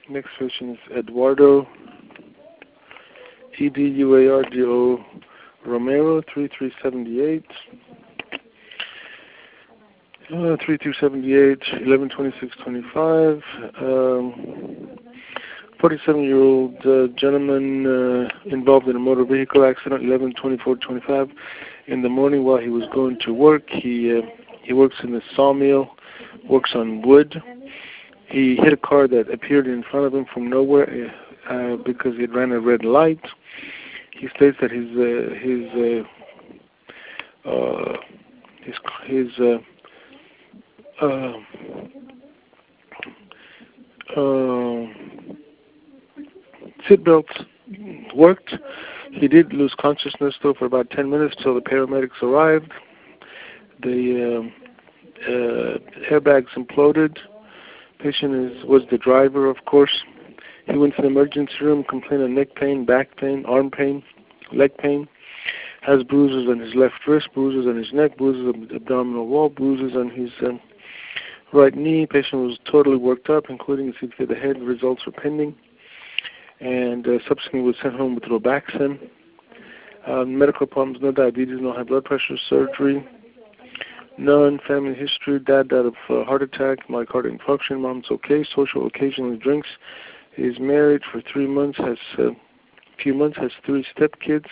Next patient is Eduardo, Eduardo Romero, 3378. 3278, 112625. 47-year-old gentleman involved in a motor vehicle accident, 112425 in the morning while he was going to work. He works in the sawmill, works on wood. He hit a car that appeared in front of him from nowhere because it ran a red light. He states that his seatbelts worked. He did lose consciousness though for about 10 minutes till the paramedics arrived. The airbags imploded. Patient was the driver, of course. He went to the emergency room, complained of neck pain, back pain, arm pain, leg pain. Has bruises on his left wrist, bruises on his neck, bruises on the abdominal wall, bruises on his right knee. Patient was totally worked up, including a CT of the head. Results are pending. And subsequently was sent home with Robaxin. Medical problems, no diabetes, no high blood pressure, surgery, none. Family history, dad died of heart attack, myocardial infarction, mom's okay, social occasionally drinks, is married for 3 months, has has 3 stepkids.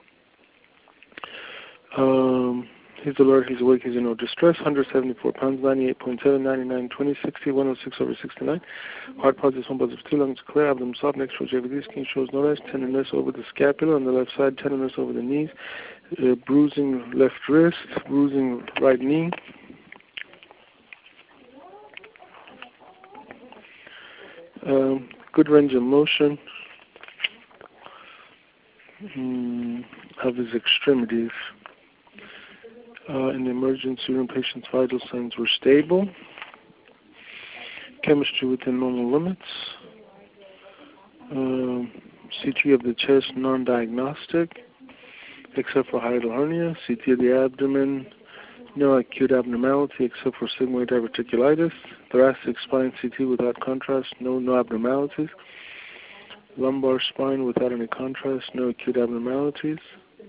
He's alert, he's awake, he's in no distress, 174 pounds, 98.7, 99, 20, 60, 106 over 69. Heart positive, 1 positive, 2 lungs clear, abdomen soft, next row JVD, skin shows no rest, tenderness over the scapula on the left side, tenderness over the knees, bruising left wrist, bruising right knee. Good range of motion of his extremities. In the emergency room, patient's vital signs were stable. Chemistry within normal limits. CT of the chest, non-diagnostic, except for hiatal hernia. CT of the abdomen, no acute abnormality except for sigmoid diverticulitis. Thoracic spine CT without contrast, no abnormalities. Lumbar spine without any contrast, no acute abnormalities.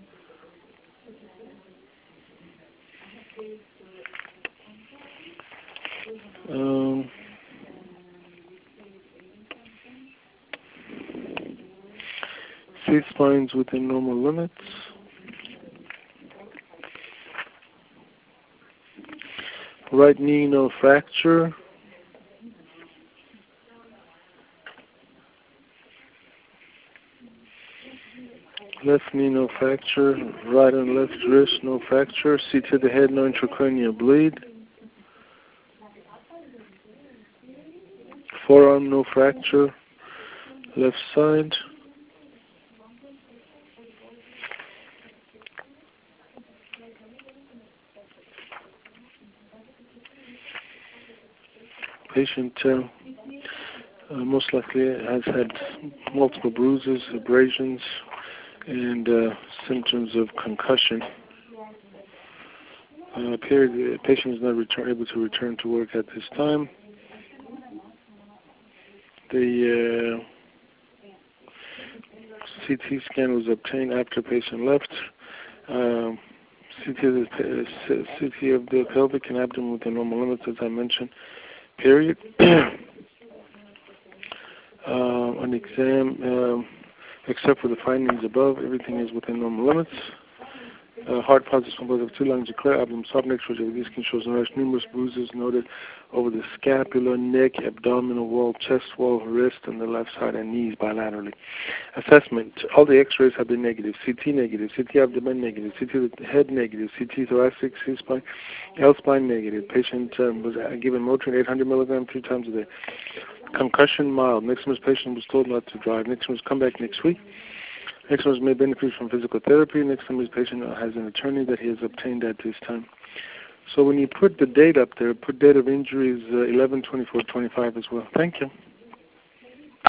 C-spines within normal limits. Right knee, no fracture. Left knee, no fracture. Right and left wrist, no fracture. CT of the head, no intracranial bleed. Forearm, no fracture. Left side. Patient most likely has had multiple bruises, abrasions, and symptoms of concussion. The patient is not able to return to work at this time. The CT scan was obtained after patient left. CT of the pelvic and abdomen within normal limits, as I mentioned. Period. On exam, except for the findings above, everything is within normal limits. Heart positive, 1 positive, 2 lungs are clear, abdomen soft, next row JVD, skin shows no rash, numerous bruises noted over the scapula, neck, abdominal wall, chest wall, wrist, and the left side and knees bilaterally. Assessment, all the x-rays have been negative. CT negative, CT abdomen negative, CT head negative, CT thoracic, C-spine, L-spine negative. Patient was given Motrin 800 milligrams 3 times a day. Concussion mild. Next month's patient was told not to drive. Next month's come back next week. Next one may benefit from physical therapy. Next time his patient has an attorney that he has obtained at this time. So when you put the date up there, put date of injuries 11/24/25 as well. Thank you.